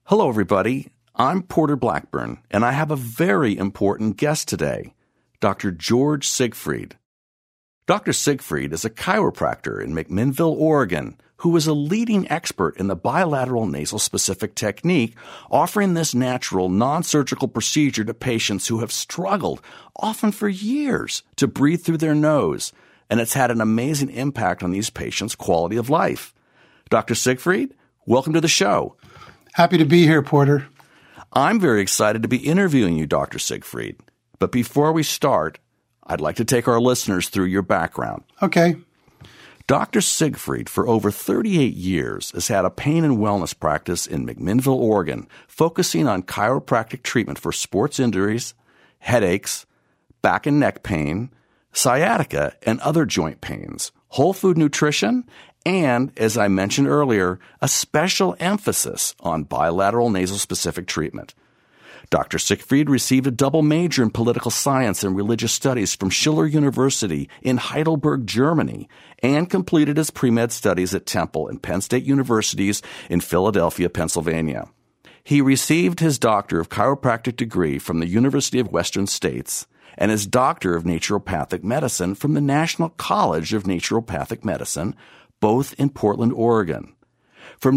Hello, everybody. I'm Porter Blackburn, and I have a very important guest today, Dr. George Siegfried. Dr. Siegfried is a chiropractor in McMinnville, Oregon, who is a leading expert in the bilateral nasal-specific technique, offering this natural, non-surgical procedure to patients who have struggled, often for years, to breathe through their nose, and it's had an amazing impact on these patients' quality of life. Dr. Siegfried, welcome to the show. Happy to be here, Porter. I'm very excited to be interviewing you, Dr. Siegfried. But before we start, I'd like to take our listeners through your background. Okay. Dr. Siegfried, for over 38 years, has had a pain and wellness practice in McMinnville, Oregon, focusing on chiropractic treatment for sports injuries, headaches, back and neck pain, sciatica, and other joint pains, whole food nutrition, and, as I mentioned earlier, a special emphasis on bilateral nasal-specific treatment. Dr. Siegfried received a double major in political science and religious studies from Schiller University in Heidelberg, Germany, and completed his pre-med studies at Temple and Penn State Universities in Philadelphia, Pennsylvania. He received his Doctor of Chiropractic degree from the University of Western States and his Doctor of Naturopathic Medicine from the National College of Naturopathic Medicine, both in Portland, Oregon. From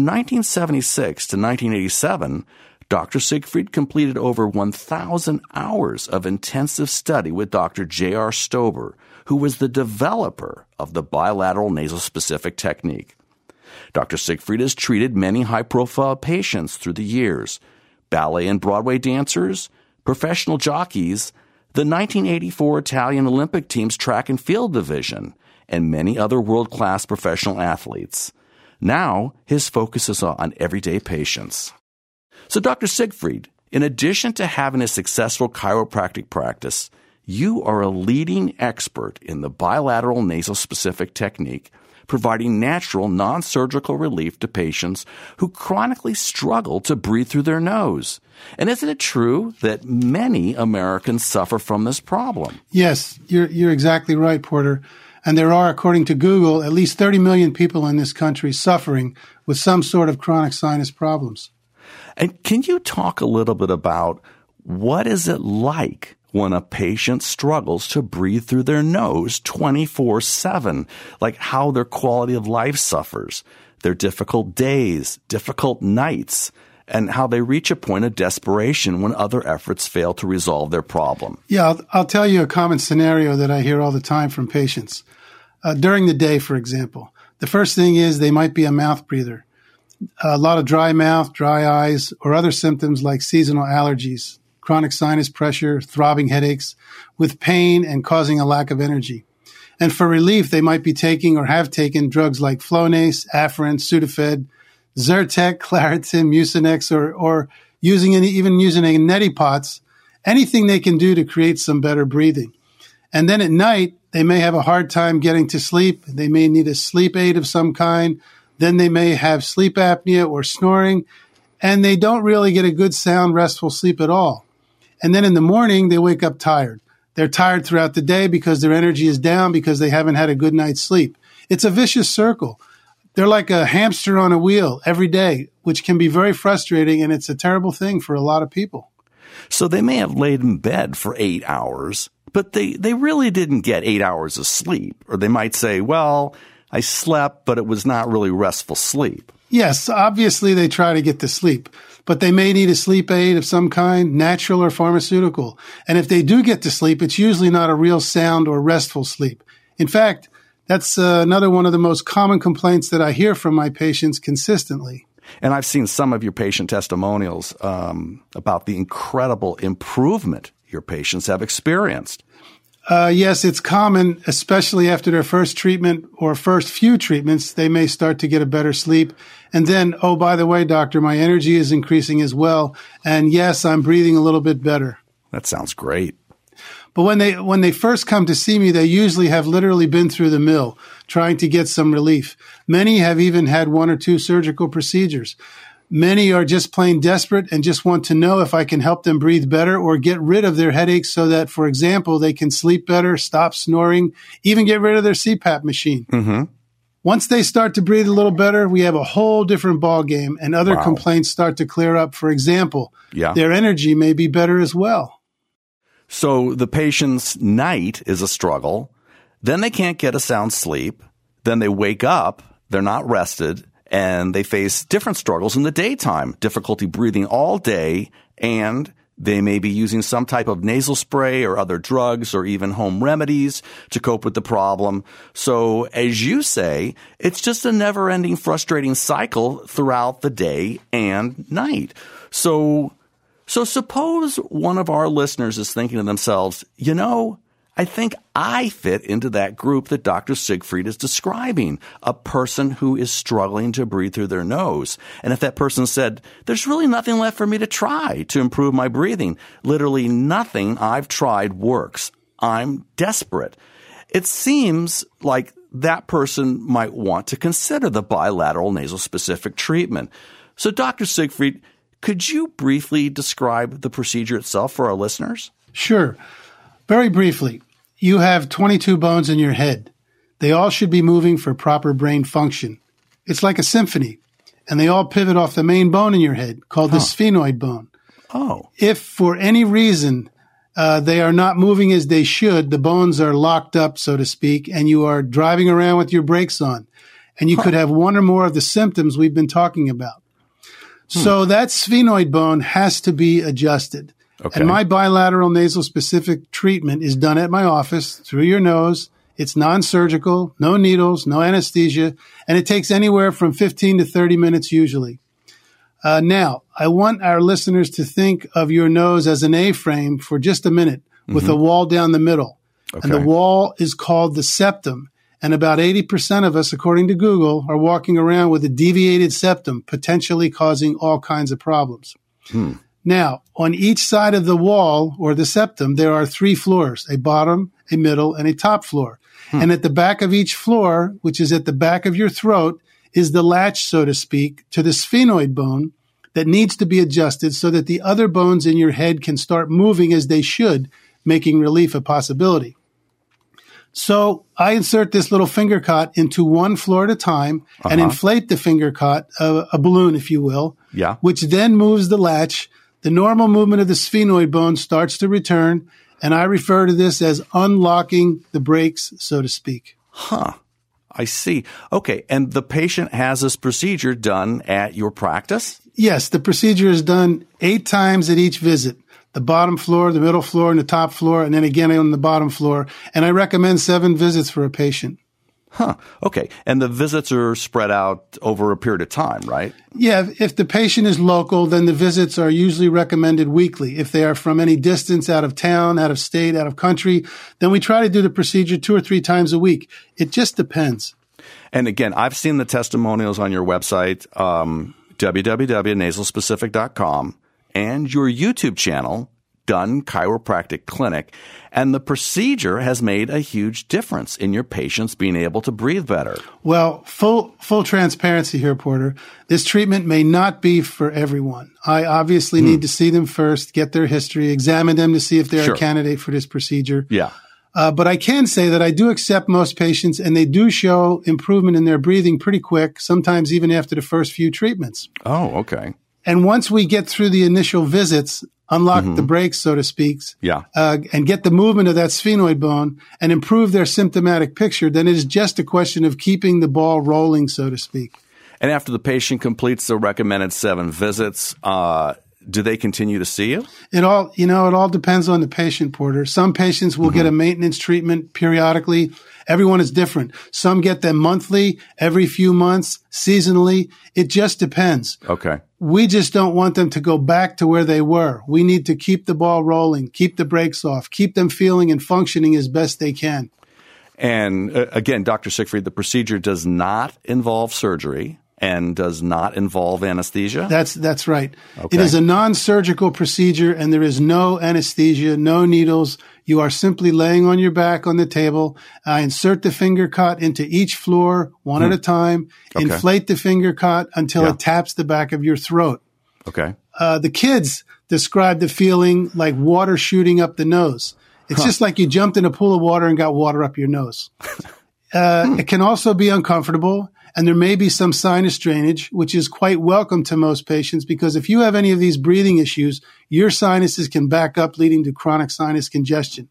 1976 to 1987, Dr. Siegfried completed over 1,000 hours of intensive study with Dr. J.R. Stober, who was the developer of the bilateral nasal-specific technique. Dr. Siegfried has treated many high-profile patients through the years: ballet and Broadway dancers, professional jockeys, the 1984 Italian Olympic team's track and field division, and many other world-class professional athletes. Now, his focus is on everyday patients. So, Dr. Siegfried, in addition to having a successful chiropractic practice, you are a leading expert in the bilateral nasal-specific technique, providing natural, non-surgical relief to patients who chronically struggle to breathe through their nose. And isn't it true that many Americans suffer from this problem? Yes, you're exactly right, Porter. And there are, according to Google, at least 30 million people in this country suffering with some sort of chronic sinus problems. And can you talk a little bit about what is it like when a patient struggles to breathe through their nose 24/7, like how their quality of life suffers, their difficult days, difficult nights, and how they reach a point of desperation when other efforts fail to resolve their problem? Yeah, I'll tell you a common scenario that I hear all the time from patients. During the day, for example, the first thing is they might be a mouth breather. A lot of dry mouth, dry eyes, or other symptoms like seasonal allergies, chronic sinus pressure, throbbing headaches, with pain and causing a lack of energy. And for relief, they might be taking or have taken drugs like Flonase, Afrin, Sudafed, Zyrtec, Claritin, Mucinex, or even using a neti pots, anything they can do to create some better breathing. And then at night, they may have a hard time getting to sleep. They may need a sleep aid of some kind. Then they may have sleep apnea or snoring, and they don't really get a good, sound, restful sleep at all. And then in the morning, they wake up tired. They're tired throughout the day because their energy is down because they haven't had a good night's sleep. It's a vicious circle. They're like a hamster on a wheel every day, which can be very frustrating, and it's a terrible thing for a lot of people. So they may have laid in bed for 8 hours, but they really didn't get 8 hours of sleep. Or they might say, well, I slept, but it was not really restful sleep. Yes, obviously they try to get to sleep, but they may need a sleep aid of some kind, natural or pharmaceutical. And if they do get to sleep, it's usually not a real sound or restful sleep. In fact, that's another one of the most common complaints that I hear from my patients consistently. And I've seen some of your patient testimonials about the incredible improvement your patients have experienced. Yes, it's common, especially after their first treatment or first few treatments, they may start to get a better sleep. And then, oh, by the way, doctor, my energy is increasing as well. And yes, I'm breathing a little bit better. That sounds great. But when they first come to see me, they usually have literally been through the mill trying to get some relief. Many have even had 1 or 2 surgical procedures. Many are just plain desperate and just want to know if I can help them breathe better or get rid of their headaches so that, for example, they can sleep better, stop snoring, even get rid of their CPAP machine. Mm-hmm. Once they start to breathe a little better, we have a whole different ball game, and other complaints start to clear up. For example, their energy may be better as well. So the patient's night is a struggle. Then they can't get a sound sleep. Then they wake up, they're not rested, and they face different struggles in the daytime, difficulty breathing all day, and they may be using some type of nasal spray or other drugs or even home remedies to cope with the problem. So, as you say, it's just a never-ending frustrating cycle throughout the day and night. So suppose one of our listeners is thinking to themselves, I think I fit into that group that Dr. Siegfried is describing, a person who is struggling to breathe through their nose. And if that person said, there's really nothing left for me to try to improve my breathing, literally nothing I've tried works, I'm desperate, it seems like that person might want to consider the bilateral nasal specific treatment. So Dr. Siegfried, could you briefly describe the procedure itself for our listeners? Sure. Very briefly, you have 22 bones in your head. They all should be moving for proper brain function. It's like a symphony, and they all pivot off the main bone in your head, called the sphenoid bone. Oh. If for any reason they are not moving as they should, the bones are locked up, so to speak, and you are driving around with your brakes on, and you could have one or more of the symptoms we've been talking about. So that sphenoid bone has to be adjusted. Okay. And my bilateral nasal specific treatment is done at my office through your nose. It's non-surgical, no needles, no anesthesia, and it takes anywhere from 15 to 30 minutes usually. Now, I want our listeners to think of your nose as an A-frame for just a minute with a wall down the middle. Okay. And the wall is called the septum. And about 80% of us, according to Google, are walking around with a deviated septum, potentially causing all kinds of problems. Now, on each side of the wall or the septum, there are 3 floors, a bottom, a middle, and a top floor. And at the back of each floor, which is at the back of your throat, is the latch, so to speak, to the sphenoid bone that needs to be adjusted so that the other bones in your head can start moving as they should, making relief a possibility. So I insert this little finger cot into one floor at a time and inflate the finger cot, a balloon, if you will, which then moves the latch. The normal movement of the sphenoid bone starts to return, and I refer to this as unlocking the brakes, so to speak. I see. Okay, and the patient has this procedure done at your practice? Yes, the procedure is done 8 times at each visit. The bottom floor, the middle floor, and the top floor, and then again on the bottom floor. And I recommend 7 visits for a patient. Okay. And the visits are spread out over a period of time, right? Yeah. If the patient is local, then the visits are usually recommended weekly. If they are from any distance, out of town, out of state, out of country, then we try to do the procedure 2 or 3 times a week. It just depends. And again, I've seen the testimonials on your website, www.nasalspecific.com, and your YouTube channel, Dunn Chiropractic Clinic, and the procedure has made a huge difference in your patients being able to breathe better. Well, full transparency here, Porter. This treatment may not be for everyone. I obviously need to see them first, get their history, examine them to see if they're a candidate for this procedure. Yeah. But I can say that I do accept most patients, and they do show improvement in their breathing pretty quick, sometimes even after the first few treatments. Oh, okay. And once we get through the initial visits, unlock the brakes, so to speak, and get the movement of that sphenoid bone and improve their symptomatic picture, then it is just a question of keeping the ball rolling, so to speak. And after the patient completes the recommended 7 visits, do they continue to see you? It all depends on the patient, Porter. Some patients will get a maintenance treatment periodically. Everyone is different. Some get them monthly, every few months, seasonally. It just depends. Okay. We just don't want them to go back to where they were. We need to keep the ball rolling, keep the brakes off, keep them feeling and functioning as best they can. And again, Dr. Siegfried, the procedure does not involve surgery and does not involve anesthesia? That's right. Okay. It is a non-surgical procedure, and there is no anesthesia, no needles. You are simply laying on your back on the table. I insert the finger cot into each floor one at a time. Okay. Inflate the finger cot until it taps the back of your throat. Okay. The kids describe the feeling like water shooting up the nose. It's just like you jumped in a pool of water and got water up your nose. It can also be uncomfortable, and there may be some sinus drainage, which is quite welcome to most patients because if you have any of these breathing issues, your sinuses can back up, leading to chronic sinus congestion.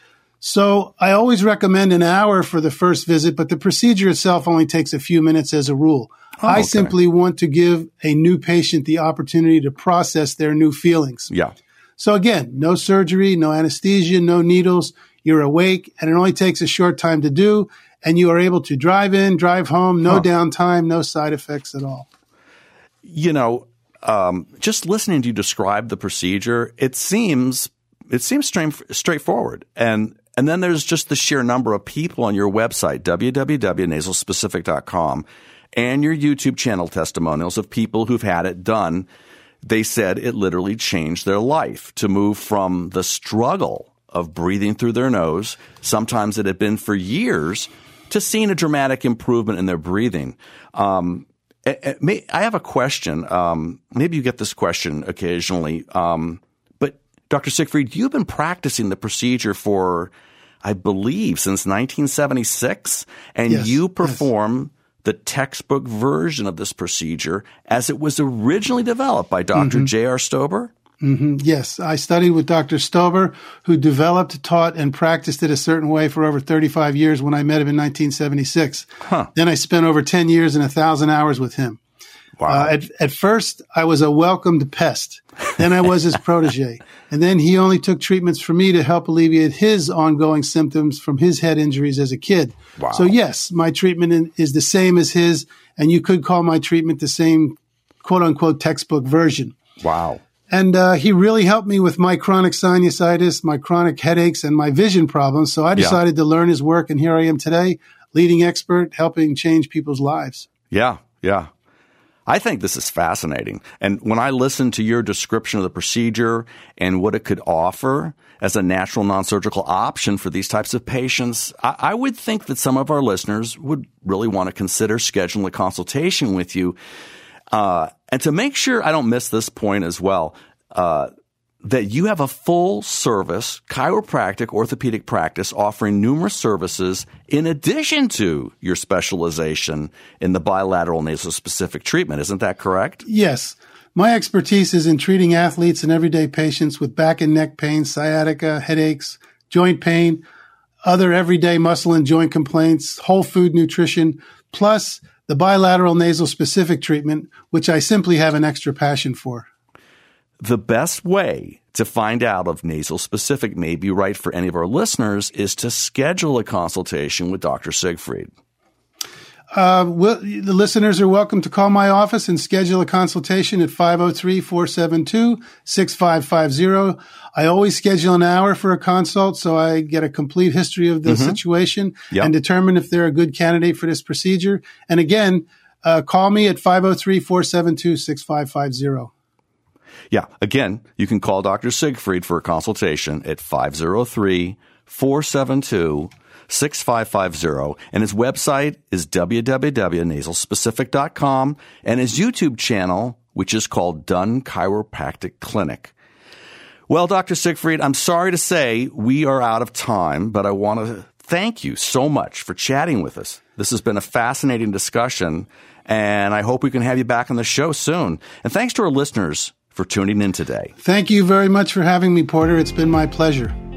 So I always recommend an hour for the first visit, but the procedure itself only takes a few minutes as a rule. I simply want to give a new patient the opportunity to process their new feelings. Yeah. So again, no surgery, no anesthesia, no needles. You're awake, and it only takes a short time to do, and you are able to drive in, drive home, no downtime, no side effects at all. You know, just listening to you describe the procedure, it seems straightforward. And then there's just the sheer number of people on your website, www.nasalspecific.com, and your YouTube channel testimonials of people who've had it done. They said it literally changed their life to move from the struggle of breathing through their nose, sometimes it had been for years, to seeing a dramatic improvement in their breathing. I have a question. Maybe you get this question occasionally. But Dr. Siegfried, you've been practicing the procedure for, I believe, since 1976, and you perform the textbook version of this procedure as it was originally developed by Dr. J.R. Stober? Yes, I studied with Dr. Stober, who developed, taught, and practiced it a certain way for over 35 years when I met him in 1976. Then I spent over 10 years and 1,000 hours with him. Wow. At first, I was a welcomed pest. Then I was his protege. And then he only took treatments for me to help alleviate his ongoing symptoms from his head injuries as a kid. Wow. So yes, my treatment is the same as his, and you could call my treatment the same quote-unquote textbook version. Wow. And he really helped me with my chronic sinusitis, my chronic headaches, and my vision problems. So I decided to learn his work, and here I am today, leading expert, helping change people's lives. Yeah. I think this is fascinating. And when I listen to your description of the procedure and what it could offer as a natural non-surgical option for these types of patients, I would think that some of our listeners would really want to consider scheduling a consultation with you. And to make sure I don't miss this point as well, that you have a full-service chiropractic orthopedic practice offering numerous services in addition to your specialization in the bilateral nasal-specific treatment. Isn't that correct? Yes. My expertise is in treating athletes and everyday patients with back and neck pain, sciatica, headaches, joint pain, other everyday muscle and joint complaints, whole food nutrition, plus the bilateral nasal-specific treatment, which I simply have an extra passion for. The best way to find out if nasal specific may be right for any of our listeners is to schedule a consultation with Dr. Siegfried. The listeners are welcome to call my office and schedule a consultation at 503-472-6550. I always schedule an hour for a consult so I get a complete history of the situation and determine if they're a good candidate for this procedure. And again, call me at 503-472-6550. Yeah. Again, you can call Dr. Siegfried for a consultation at 503-472-6550. And his website is www.nasalspecific.com, and his YouTube channel, which is called Dunn Chiropractic Clinic. Well, Dr. Siegfried, I'm sorry to say we are out of time, but I want to thank you so much for chatting with us. This has been a fascinating discussion, and I hope we can have you back on the show soon. And thanks to our listeners for tuning in today. Thank you very much for having me, Porter. It's been my pleasure.